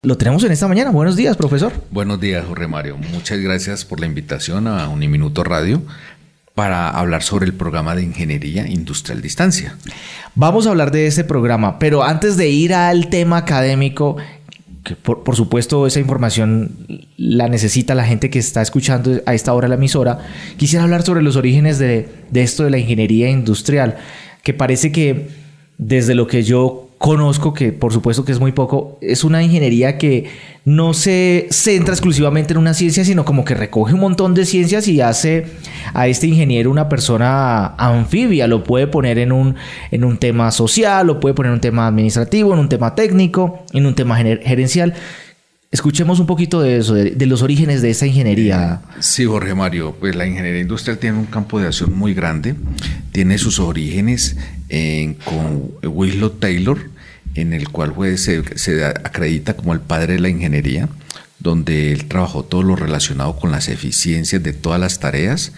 Lo tenemos en esta mañana. Buenos días, profesor. Buenos días, Jorge Mario. Muchas gracias por la invitación a Uniminuto Radio para hablar sobre el programa de Ingeniería Industrial Distancia. Vamos a hablar de este programa, pero antes de ir al tema académico, que por supuesto esa información la necesita la gente que está escuchando a esta hora la emisora, quisiera hablar sobre los orígenes de esto de la ingeniería industrial, que parece que desde lo que yo conozco, que por supuesto que es muy poco, es una ingeniería que no se centra exclusivamente en una ciencia, sino como que recoge un montón de ciencias y hace a este ingeniero una persona anfibia. Lo puede poner en un tema social, lo puede poner en un tema administrativo, en un tema técnico, en un tema gerencial. Escuchemos un poquito de eso, de los orígenes de esta ingeniería. Sí, Jorge Mario, pues la ingeniería industrial tiene un campo de acción muy grande. Tiene sus orígenes con Winslow Taylor, en el cual se acredita como el padre de la ingeniería, donde él trabajó todo lo relacionado con las eficiencias de todas las tareas.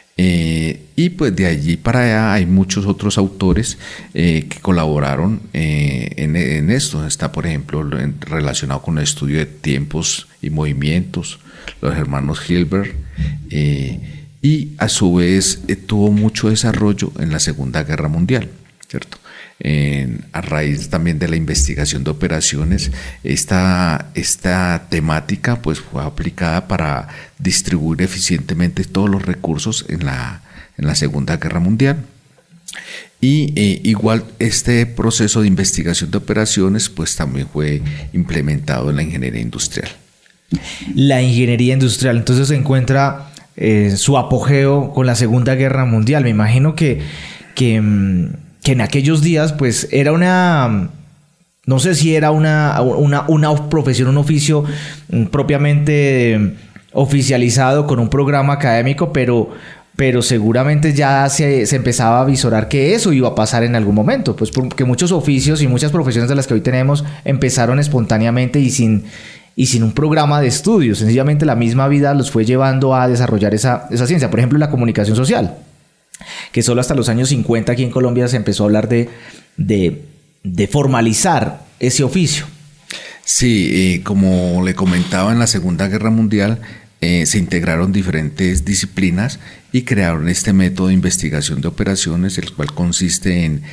Y pues de allí para allá hay muchos otros autores que colaboraron en esto. Está, por ejemplo, relacionado con el estudio de tiempos y movimientos, los hermanos Hilbert, y a su vez tuvo mucho desarrollo en la Segunda Guerra Mundial, ¿cierto? A raíz también de la investigación de operaciones, esta temática pues fue aplicada para distribuir eficientemente todos los recursos en la Segunda Guerra Mundial. Y igual este proceso de investigación de operaciones pues también fue implementado en la ingeniería industrial. La ingeniería industrial entonces se encuentra su apogeo con la Segunda Guerra Mundial. Me imagino que en aquellos días pues era no sé si era una profesión, un oficio propiamente oficializado con un programa académico, pero seguramente ya se empezaba a visorar que eso iba a pasar en algún momento, pues porque muchos oficios y muchas profesiones de las que hoy tenemos empezaron espontáneamente y sin un programa de estudio. Sencillamente la misma vida los fue llevando a desarrollar esa ciencia. Por ejemplo, la comunicación social, que solo hasta los años 50 aquí en Colombia se empezó a hablar de formalizar ese oficio. Sí, como le comentaba, en la Segunda Guerra Mundial se integraron diferentes disciplinas y crearon este método de investigación de operaciones, el cual consiste en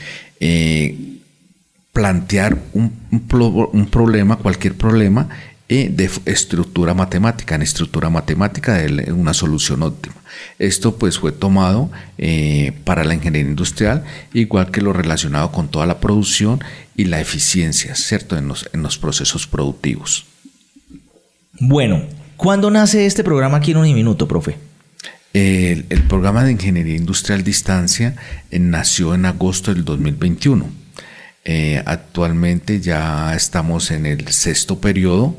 plantear un problema, cualquier problema, de estructura matemática, de una solución óptima. Esto pues fue tomado para la ingeniería industrial, igual que lo relacionado con toda la producción y la eficiencia, ¿cierto? En los procesos productivos. Bueno, ¿cuándo nace este programa aquí en Uniminuto, profe? El programa de Ingeniería Industrial Distancia nació en agosto del 2021. Actualmente ya estamos en el 6º periodo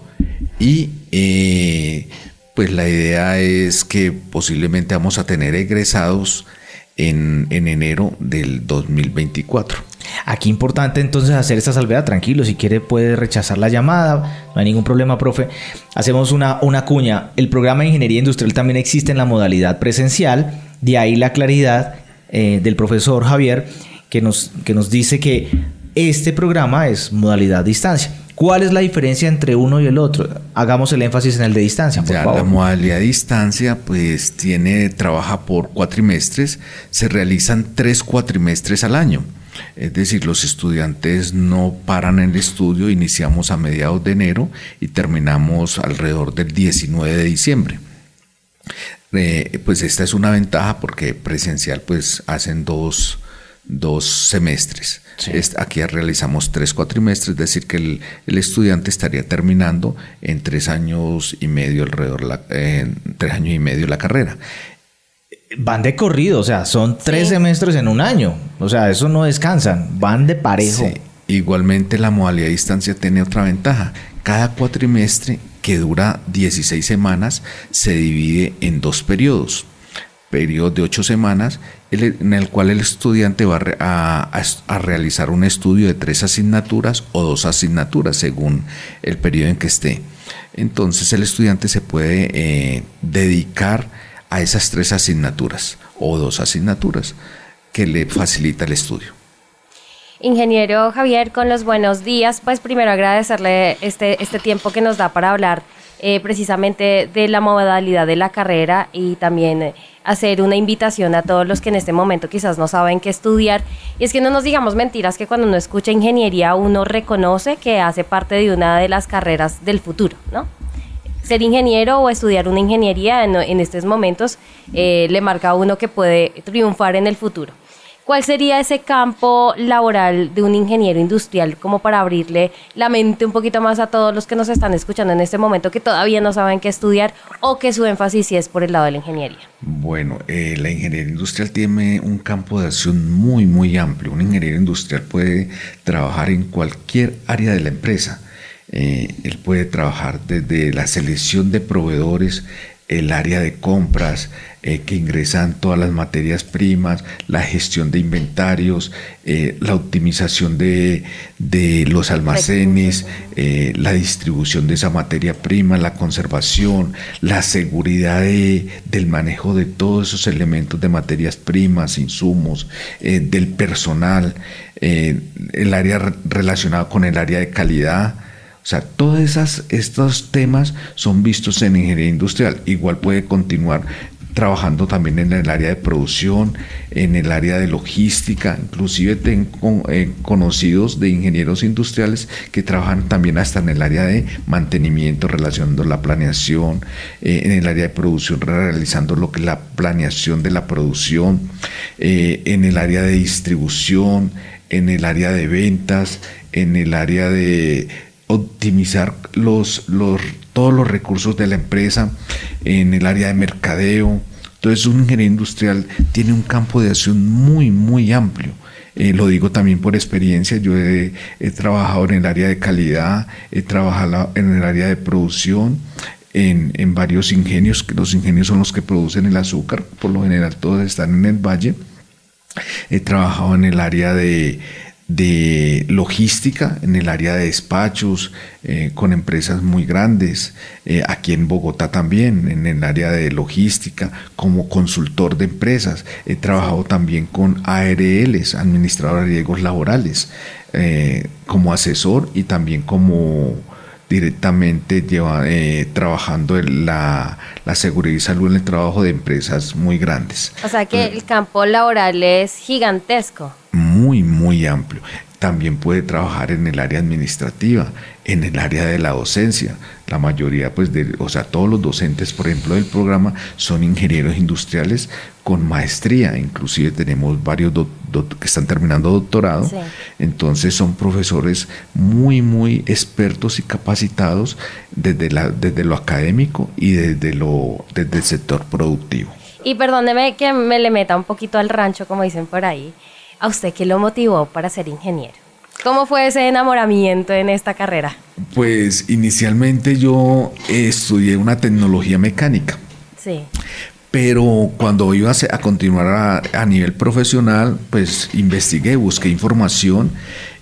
y pues la idea es que posiblemente vamos a tener egresados en enero del 2024. Aquí importante entonces hacer esta salvedad. Tranquilo, si quiere puede rechazar la llamada, no hay ningún problema, profe. Hacemos una cuña. El programa de Ingeniería Industrial también existe en la modalidad presencial, de ahí la claridad del profesor Javier que nos dice que este programa es modalidad distancia. ¿Cuál es la diferencia entre uno y el otro? Hagamos el énfasis en el de distancia, por favor. La modalidad distancia pues trabaja por cuatrimestres, se realizan 3 cuatrimestres al año. Es decir, los estudiantes no paran en el estudio, iniciamos a mediados de enero y terminamos alrededor del 19 de diciembre. Pues esta es una ventaja porque presencial pues hacen dos semestres. Sí. Aquí realizamos 3 cuatrimestres, es decir que el estudiante estaría terminando en 3 años y medio 3 años y medio la carrera. Van de corrido, o sea, son 3 semestres en un año, o sea, eso no descansan, van de parejo. Sí. Igualmente la modalidad de distancia tiene otra ventaja. Cada cuatrimestre, que dura 16 semanas, se divide en 2 periodos. Periodo de 8 semanas, en el cual el estudiante va a realizar un estudio de 3 asignaturas o 2 asignaturas, según el periodo en que esté. Entonces el estudiante se puede dedicar a esas 3 asignaturas o 2 asignaturas que le facilita el estudio. Ingeniero Javier, con los buenos días, pues primero agradecerle este tiempo que nos da para hablar precisamente de la modalidad de la carrera y también hacer una invitación a todos los que en este momento quizás no saben qué estudiar. Y es que no nos digamos mentiras que cuando uno escucha ingeniería uno reconoce que hace parte de una de las carreras del futuro, ¿no? Ser ingeniero o estudiar una ingeniería en estos momentos le marca a uno que puede triunfar en el futuro. ¿Cuál sería ese campo laboral de un ingeniero industrial como para abrirle la mente un poquito más a todos los que nos están escuchando en este momento que todavía no saben qué estudiar o que su énfasis sí es por el lado de la ingeniería? Bueno, la ingeniería industrial tiene un campo de acción muy, muy amplio. Un ingeniero industrial puede trabajar en cualquier área de la empresa. Él puede trabajar desde la selección de proveedores, el área de compras, que ingresan todas las materias primas, la gestión de inventarios, la optimización de los almacenes, la distribución de esa materia prima, la conservación, la seguridad del manejo de todos esos elementos de materias primas, insumos, del personal, el área relacionada con el área de calidad. O sea, todos estos temas son vistos en ingeniería industrial. Igual puede continuar trabajando también en el área de producción, en el área de logística. Inclusive tengo conocidos de ingenieros industriales que trabajan también hasta en el área de mantenimiento, relacionando la planeación, en el área de producción, realizando lo que es la planeación de la producción, en el área de distribución, en el área de ventas, en el área de optimizar todos los recursos de la empresa, en el área de mercadeo. Entonces un ingeniero industrial tiene un campo de acción muy, muy amplio. Lo digo también por experiencia. Yo he trabajado en el área de calidad, he trabajado en el área de producción, en varios ingenios, que los ingenios son los que producen el azúcar, por lo general todos están en el valle. He trabajado en el área de logística, en el área de despachos, con empresas muy grandes, aquí en Bogotá también, en el área de logística, como consultor de empresas. He trabajado también con ARLs, administrador de riesgos laborales, como asesor y también como directamente trabajando en la seguridad y salud en el trabajo de empresas muy grandes. O sea que el campo laboral es gigantesco. Muy, muy amplio. También puede trabajar en el área administrativa, en el área de la docencia. La mayoría, todos los docentes, por ejemplo, del programa son ingenieros industriales con maestría. Inclusive tenemos varios que están terminando doctorado. Sí. Entonces son profesores muy, muy expertos y capacitados desde lo académico y desde el sector productivo. Y perdóneme que me le meta un poquito al rancho, como dicen por ahí. ¿A usted qué lo motivó para ser ingeniero? ¿Cómo fue ese enamoramiento en esta carrera? Pues inicialmente yo estudié una tecnología mecánica. Sí. Pero cuando iba a continuar a nivel profesional, pues investigué, busqué información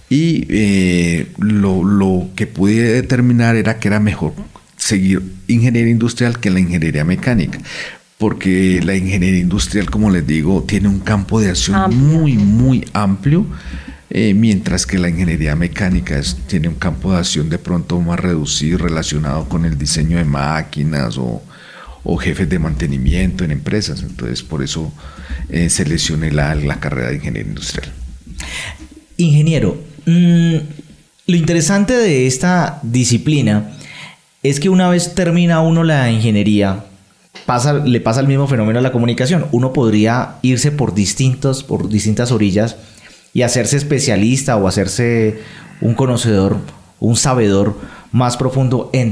y lo que pude determinar era que era mejor seguir ingeniería industrial que la ingeniería mecánica. Porque la ingeniería industrial, como les digo, tiene un campo de acción muy, muy amplio, mientras que la ingeniería mecánica tiene un campo de acción de pronto más reducido, relacionado con el diseño de máquinas o jefes de mantenimiento en empresas. Entonces, por eso seleccioné la carrera de ingeniería industrial. Ingeniero, lo interesante de esta disciplina es que una vez termina uno la ingeniería, le pasa el mismo fenómeno a la comunicación. Uno podría irse por distintas orillas y hacerse especialista o hacerse un conocedor, un sabedor más profundo en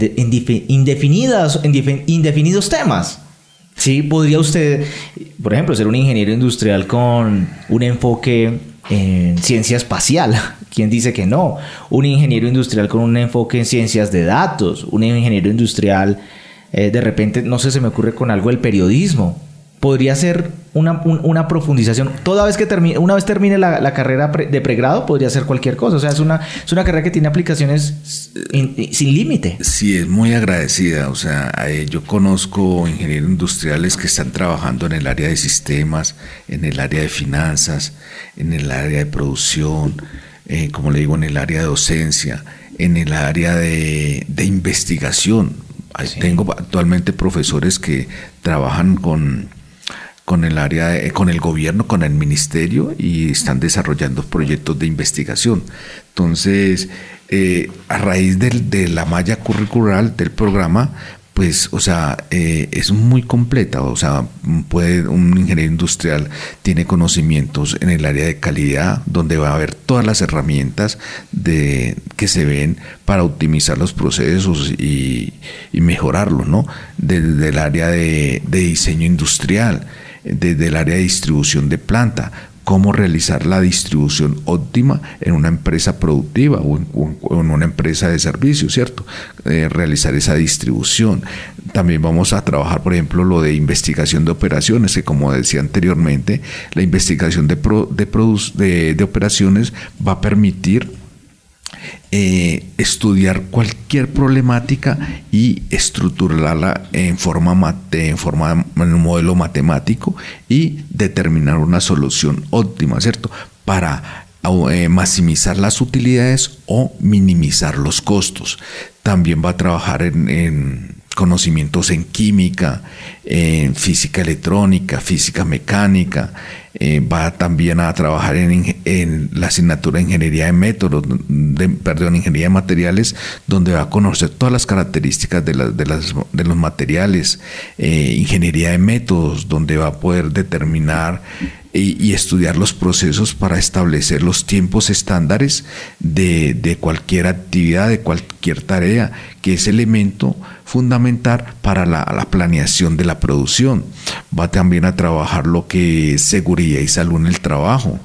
indefinidos temas. ¿Sí? Podría usted, por ejemplo, ser un ingeniero industrial con un enfoque en ciencia espacial. ¿Quién dice que no? Un ingeniero industrial con un enfoque en ciencias de datos. Un ingeniero industrial de repente, no sé, se me ocurre con algo del periodismo. Podría ser una profundización. Una vez termine la carrera de pregrado, podría ser cualquier cosa. O sea, es una carrera que tiene aplicaciones sin límite. Sí, es muy agradecida. O sea, yo conozco ingenieros industriales que están trabajando en el área de sistemas, en el área de finanzas, en el área de producción, como le digo, en el área de docencia, en el área de investigación. Sí. Tengo actualmente profesores que trabajan con el área, con el gobierno, con el ministerio, y están desarrollando proyectos de investigación. Entonces, a raíz de la malla curricular del programa, pues, o sea, es muy completa. O sea, un ingeniero industrial tiene conocimientos en el área de calidad, donde va a haber todas las herramientas que se ven para optimizar los procesos y mejorarlos, ¿no? Desde el área de diseño industrial, desde el área de distribución de planta, cómo realizar la distribución óptima en una empresa productiva o en una empresa de servicios, ¿cierto? Realizar esa distribución. También vamos a trabajar, por ejemplo, lo de investigación de operaciones, que como decía anteriormente, la investigación de operaciones va a permitir estudiar cualquier problemática y estructurarla en un modelo matemático y determinar una solución óptima, ¿cierto? Para maximizar las utilidades o minimizar los costos. También va a trabajar en conocimientos en química, en física electrónica, física mecánica. Va también a trabajar en la asignatura de ingeniería de métodos, ingeniería de materiales, donde va a conocer todas las características de los materiales, ingeniería de métodos, donde va a poder determinar y estudiar los procesos para establecer los tiempos estándares de cualquier actividad, de cualquier tarea, que es elemento fundamental para la planeación de la producción. Va también a trabajar lo que es seguridad y salud en el trabajo.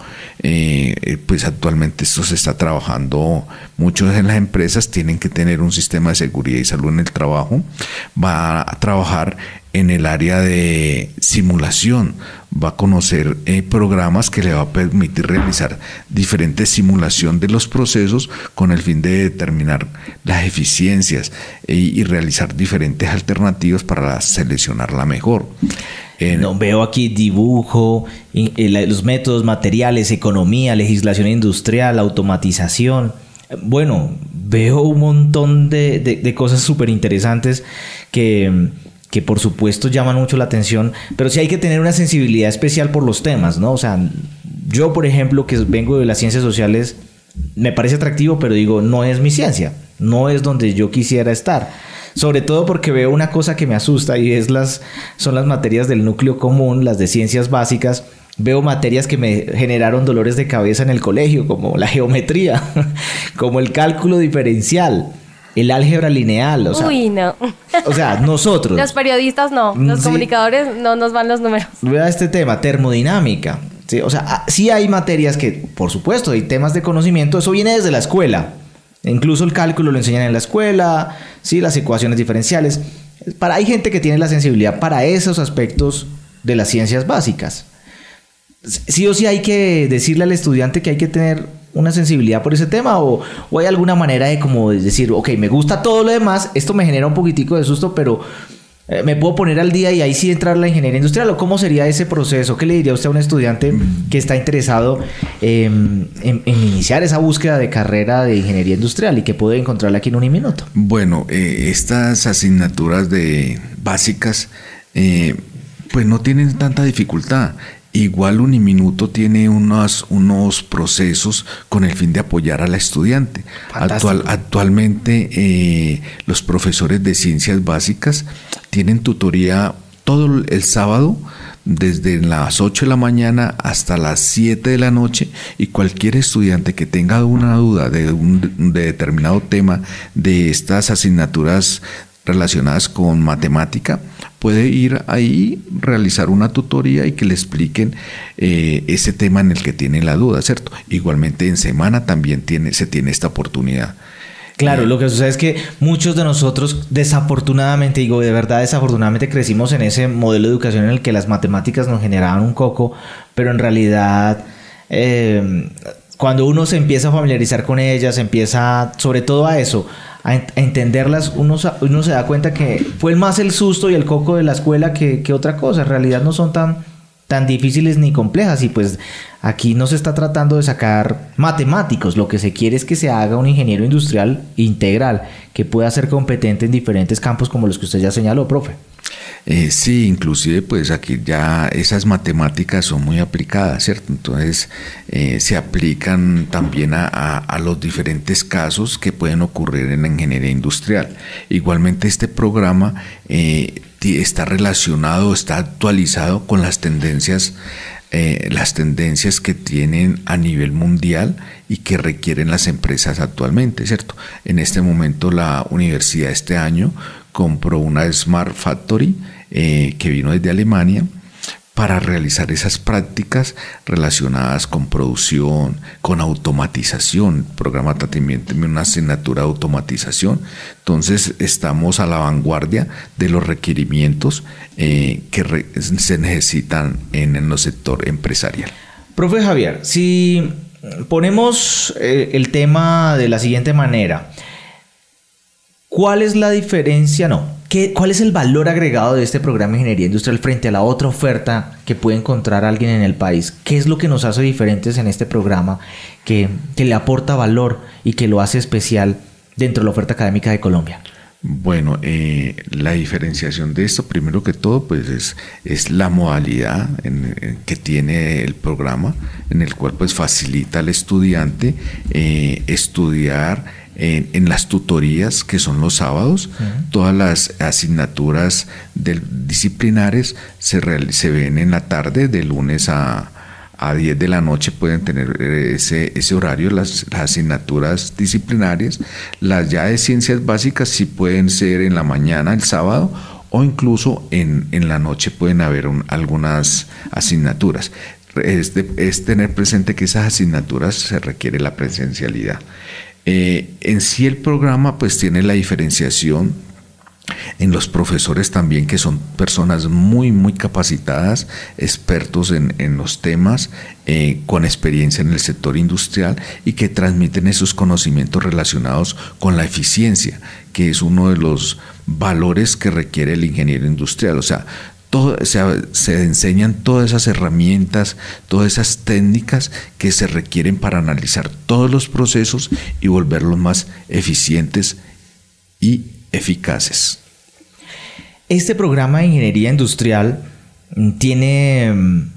Pues actualmente esto se está trabajando, muchos en las empresas tienen que tener un sistema de seguridad y salud en el trabajo. Va a trabajar en el área de simulación, va a conocer programas que le va a permitir realizar diferentes simulación de los procesos con el fin de determinar las eficiencias y realizar diferentes alternativas para seleccionarla mejor. No, veo aquí dibujo, los métodos, materiales, economía, legislación industrial, automatización. Bueno, veo un montón de cosas súper interesantes que por supuesto llaman mucho la atención, pero sí hay que tener una sensibilidad especial por los temas, ¿no? O sea, yo, por ejemplo, que vengo de las ciencias sociales, me parece atractivo, pero digo, no es mi ciencia, no es donde yo quisiera estar. Sobre todo porque veo una cosa que me asusta y son las materias del núcleo común, las de ciencias básicas. Veo materias que me generaron dolores de cabeza en el colegio, como la geometría, como el cálculo diferencial, el álgebra lineal. O sea, uy, no. O sea, nosotros. Los periodistas no, los comunicadores no nos van los números. Vea este tema, termodinámica. ¿Sí? O sea, sí hay materias que, por supuesto, hay temas de conocimiento, eso viene desde la escuela. Incluso el cálculo lo enseñan en la escuela, ¿sí? Las ecuaciones diferenciales. Hay gente que tiene la sensibilidad para esos aspectos de las ciencias básicas. Sí o sí hay que decirle al estudiante que hay que tener una sensibilidad por ese tema, o hay alguna manera de como decir, ok, me gusta todo lo demás, esto me genera un poquitico de susto, pero me puedo poner al día y ahí sí entrar a la ingeniería industrial. ¿O cómo sería ese proceso? ¿Qué le diría usted a un estudiante que está interesado en iniciar esa búsqueda de carrera de ingeniería industrial y que puede encontrarla aquí en Uniminuto? Bueno, estas asignaturas básicas pues no tienen tanta dificultad. Igual Uniminuto tiene unos procesos con el fin de apoyar al estudiante. Actualmente los profesores de ciencias básicas tienen tutoría todo el sábado, desde las 8 de la mañana hasta las 7 de la noche, y cualquier estudiante que tenga una duda de determinado tema de estas asignaturas relacionadas con matemática, puede ir ahí, realizar una tutoría y que le expliquen ese tema en el que tiene la duda, ¿cierto? Igualmente en semana también se tiene esta oportunidad. Claro, lo que sucede es que muchos de nosotros desafortunadamente, digo de verdad desafortunadamente, crecimos en ese modelo de educación en el que las matemáticas nos generaban un coco, pero en realidad cuando uno se empieza a familiarizar con ellas, empieza sobre todo a eso, a entenderlas, uno se da cuenta que fue más el susto y el coco de la escuela que otra cosa. En realidad no son tan tan difíciles ni complejas, y pues aquí no se está tratando de sacar matemáticos, lo que se quiere es que se haga un ingeniero industrial integral que pueda ser competente en diferentes campos como los que usted ya señaló, profe. Sí, inclusive pues aquí ya esas matemáticas son muy aplicadas, ¿cierto? Entonces se aplican también a los diferentes casos que pueden ocurrir en la ingeniería industrial. Igualmente este programa está relacionado, está actualizado con las tendencias que tienen a nivel mundial y que requieren las empresas actualmente, ¿cierto? En este momento la universidad este año compró una Smart Factory que vino desde Alemania para realizar esas prácticas relacionadas con producción, con automatización. El programa también tiene una asignatura de automatización. Entonces estamos a la vanguardia de los requerimientos que se necesitan en el sector empresarial. Profe Javier, si ponemos el tema de la siguiente manera, ¿cuál es la diferencia? ¿Cuál es el valor agregado de este programa de ingeniería industrial frente a la otra oferta que puede encontrar alguien en el país? ¿Qué es lo que nos hace diferentes en este programa que le aporta valor y que lo hace especial dentro de la oferta académica de Colombia? Bueno, la diferenciación de esto, primero que todo, pues es la modalidad que tiene el programa, en el cual pues facilita al estudiante estudiar en las tutorías, que son los sábados. Todas las asignaturas disciplinares se ven en la tarde, de lunes a 10 de la noche pueden tener ese horario, las asignaturas disciplinarias. Las ya de ciencias básicas sí pueden ser en la mañana, el sábado, o incluso en la noche pueden haber algunas asignaturas. Es tener presente que esas asignaturas se requiere la presencialidad. En sí el programa pues tiene la diferenciación en los profesores también, que son personas muy muy capacitadas, expertos en los temas, con experiencia en el sector industrial, y que transmiten esos conocimientos relacionados con la eficiencia, que es uno de los valores que requiere el ingeniero industrial. O sea, se enseñan todas esas herramientas, todas esas técnicas que se requieren para analizar todos los procesos y volverlos más eficientes y eficaces. Este programa de ingeniería industrial tiene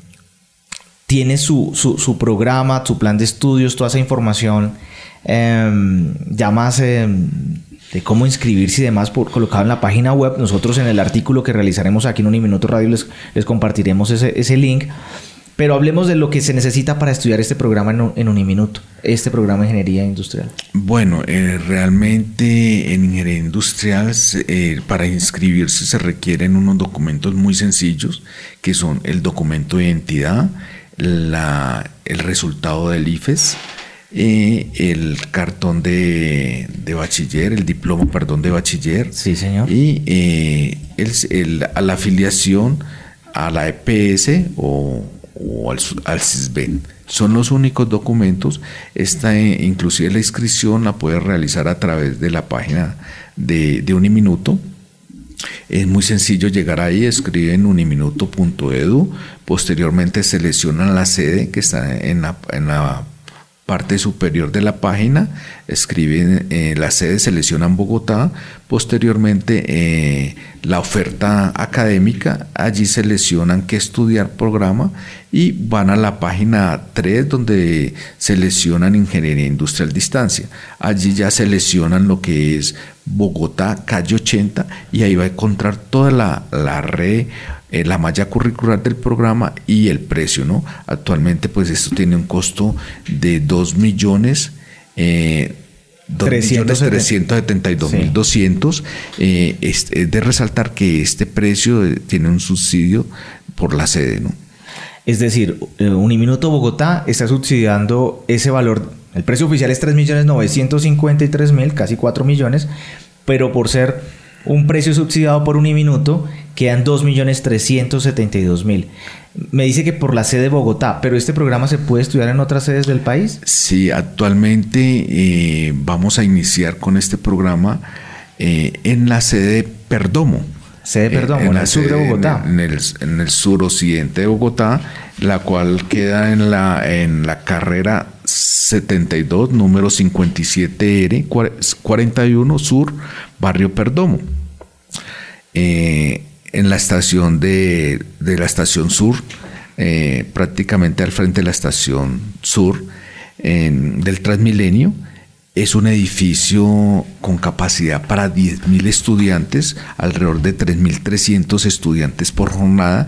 su programa, su plan de estudios, toda esa información, ya más de cómo inscribirse y demás colocado en la página web. Nosotros en el artículo que realizaremos aquí en Uniminuto Radio les compartiremos ese link. Pero hablemos de lo que se necesita para estudiar este programa en Uniminuto, este programa de ingeniería industrial. Bueno, realmente en ingeniería industrial para inscribirse se requieren unos documentos muy sencillos, que son el documento de identidad, el resultado del IFES, el cartón de bachiller, el diploma, de bachiller. Sí, señor. Y la afiliación a la EPS o al CISBEN. Son los únicos documentos. Inclusive la inscripción la puedes realizar a través de la página de Uniminuto. Es muy sencillo llegar ahí, escriben uniminuto.edu, posteriormente seleccionan la sede que está en la parte superior de la página, escriben la sede, seleccionan Bogotá, posteriormente la oferta académica, allí seleccionan qué estudiar programa y van a la página 3 donde seleccionan Ingeniería Industrial Distancia. Allí ya seleccionan lo que es Bogotá, calle 80, y ahí va a encontrar toda la red, la malla curricular del programa y el precio, ¿no? Actualmente pues esto tiene un costo de 2.372.200. Es de resaltar que este precio tiene un subsidio por la sede, ¿no? Es decir, Uniminuto Bogotá está subsidiando ese valor. El precio oficial es 3.953.000, casi 4 millones, pero por ser un precio subsidiado por Uniminuto quedan 2.372.000. Me dice que por la sede de Bogotá, pero ¿este programa se puede estudiar en otras sedes del país? Sí, actualmente vamos a iniciar con este programa en la sede de Perdomo. Sede Perdomo, en el sur de Bogotá. En el suroccidente de Bogotá, la cual queda en la carrera 72, número 57R, 41 Sur, barrio Perdomo. En la estación de la estación Sur, prácticamente al frente de la estación Sur del Transmilenio. Es un edificio con capacidad para 10.000 estudiantes, alrededor de 3.300 estudiantes por jornada.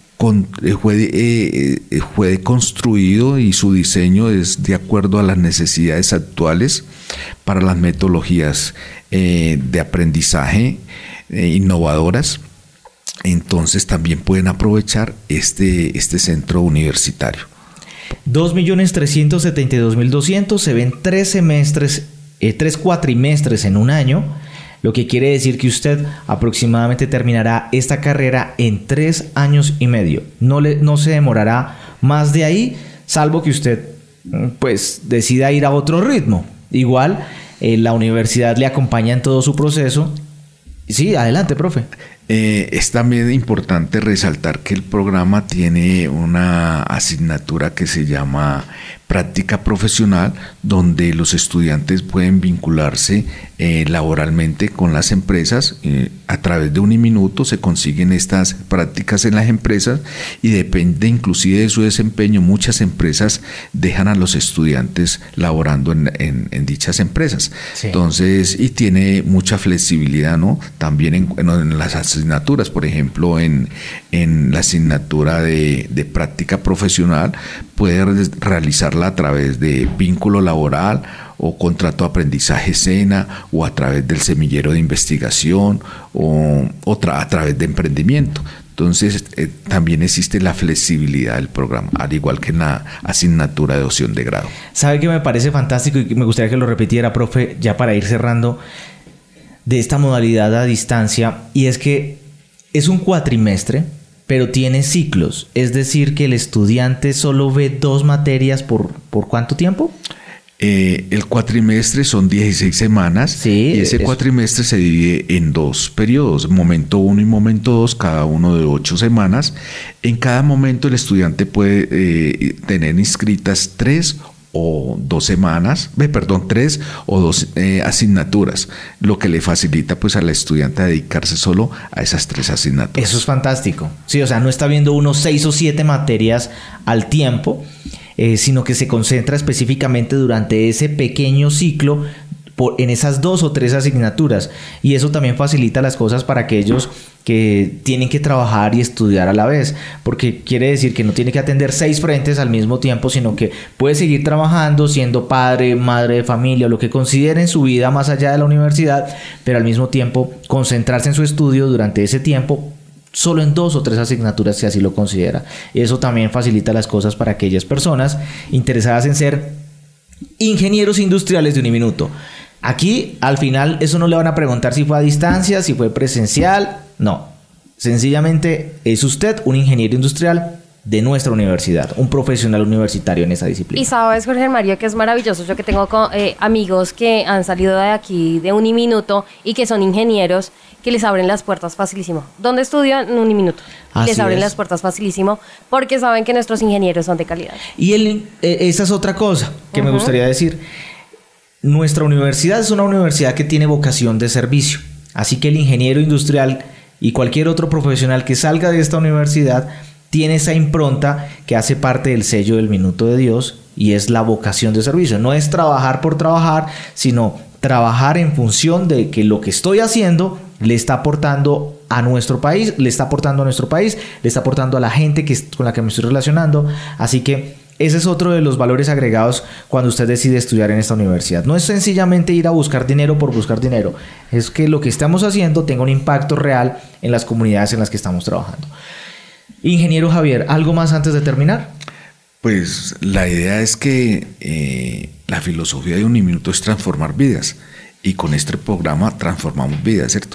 Fue construido y su diseño es de acuerdo a las necesidades actuales para las metodologías de aprendizaje innovadoras. Entonces también pueden aprovechar este centro universitario. 2.372.200, se ven 3 cuatrimestres en un año, lo que quiere decir que usted aproximadamente terminará esta carrera en 3 años y medio. No se demorará más de ahí, salvo que usted pues decida ir a otro ritmo. Igual la universidad le acompaña en todo su proceso. Sí, adelante, profe. Es también importante resaltar que el programa tiene una asignatura que se llama práctica profesional, donde los estudiantes pueden vincularse laboralmente con las empresas. A través de Uniminuto se consiguen estas prácticas en las empresas y depende inclusive de su desempeño. Muchas empresas dejan a los estudiantes laborando en dichas empresas. Sí. Entonces, y tiene mucha flexibilidad, ¿no? También en las asignaturas, por ejemplo, en la asignatura de práctica profesional, puede realizarla a través de vínculo laboral o contrato de aprendizaje SENA, o a través del semillero de investigación, o a través de emprendimiento. Entonces, también existe la flexibilidad del programa, al igual que en la asignatura de opción de grado. ¿Sabe qué me parece fantástico y me gustaría que lo repitiera, profe, ya para ir cerrando, de esta modalidad a distancia? Y es que es un cuatrimestre, pero tiene ciclos. Es decir, que el estudiante solo ve 2 materias ¿por cuánto tiempo? El cuatrimestre son 16 semanas, sí, y ese cuatrimestre se divide en 2 periodos, momento 1 y momento 2, cada uno de 8 semanas. En cada momento el estudiante puede tener inscritas 3 o 2 asignaturas, lo que le facilita pues al estudiante a dedicarse solo a esas 3 asignaturas. Eso es fantástico. Sí, o sea, no está viendo unos 6 o 7 materias al tiempo, sino que se concentra específicamente durante ese pequeño ciclo en esas 2 o 3 asignaturas, y eso también facilita las cosas para aquellos que tienen que trabajar y estudiar a la vez, porque quiere decir que no tiene que atender 6 frentes al mismo tiempo, sino que puede seguir trabajando, siendo padre, madre de familia, lo que considere en su vida más allá de la universidad, pero al mismo tiempo concentrarse en su estudio durante ese tiempo solo en 2 o 3 asignaturas si así lo considera. Eso también facilita las cosas para aquellas personas interesadas en ser ingenieros industriales de Uniminuto. Aquí al final eso no le van a preguntar si fue a distancia, si fue presencial, no. Sencillamente es usted un ingeniero industrial de nuestra universidad, un profesional universitario en esa disciplina. Y sabes, Jorge Mario, que es maravilloso. Yo que tengo amigos que han salido de aquí de Uniminuto y que son ingenieros, que les abren las puertas facilísimo. ¿Dónde estudian? En Uniminuto. Les abren las puertas facilísimo porque saben que nuestros ingenieros son de calidad. Y esa es otra cosa que me gustaría decir. Nuestra universidad es una universidad que tiene vocación de servicio, así que el ingeniero industrial y cualquier otro profesional que salga de esta universidad tiene esa impronta que hace parte del sello del Minuto de Dios, y es la vocación de servicio. No es trabajar por trabajar, sino trabajar en función de que lo que estoy haciendo le está aportando a nuestro país, le está aportando a la gente con la que me estoy relacionando. Así que ese es otro de los valores agregados cuando usted decide estudiar en esta universidad. No es sencillamente ir a buscar dinero por buscar dinero, es que lo que estamos haciendo tenga un impacto real en las comunidades en las que estamos trabajando. Ingeniero Javier, ¿algo más antes de terminar? Pues la idea es que la filosofía de Uniminuto es transformar vidas, y con este programa transformamos vidas, ¿cierto?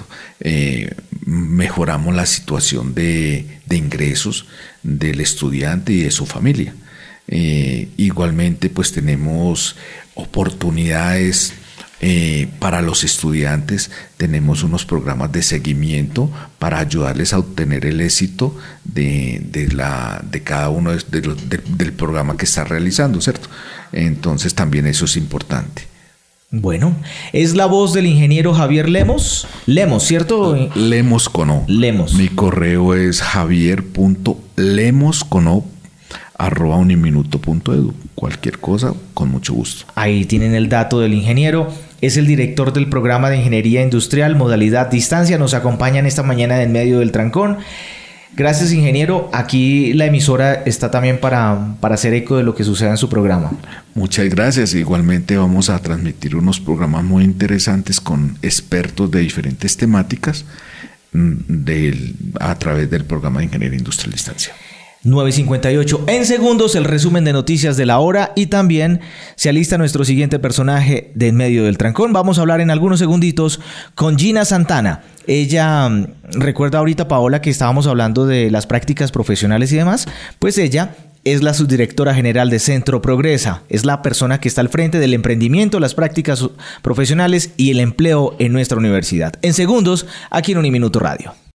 Mejoramos la situación de ingresos del estudiante y de su familia. Igualmente pues tenemos oportunidades Para los estudiantes tenemos unos programas de seguimiento para ayudarles a obtener el éxito de cada uno del programa que está realizando, ¿cierto? Entonces también eso es importante. Bueno, es la voz del ingeniero Javier Lemos. Lemos, ¿cierto? Lemos con O. Lemos. Mi correo es javier.lemoscono@uniminuto.edu. Cualquier cosa, con mucho gusto. Ahí tienen el dato del ingeniero. Es el director del programa de Ingeniería Industrial, modalidad distancia. Nos acompañan esta mañana en medio del trancón. Gracias, ingeniero. Aquí la emisora está también para hacer eco de lo que suceda en su programa. Muchas gracias. Igualmente vamos a transmitir unos programas muy interesantes con expertos de diferentes temáticas a través del programa de Ingeniería Industrial Distancia. 9:58. En segundos, el resumen de noticias de la hora y también se alista nuestro siguiente personaje de En medio del trancón. Vamos a hablar en algunos segunditos con Gina Santana. Ella, recuerda ahorita, Paola, que estábamos hablando de las prácticas profesionales y demás, pues ella es la subdirectora general de Centro Progresa. Es la persona que está al frente del emprendimiento, las prácticas profesionales y el empleo en nuestra universidad. En segundos, aquí en Uniminuto Radio.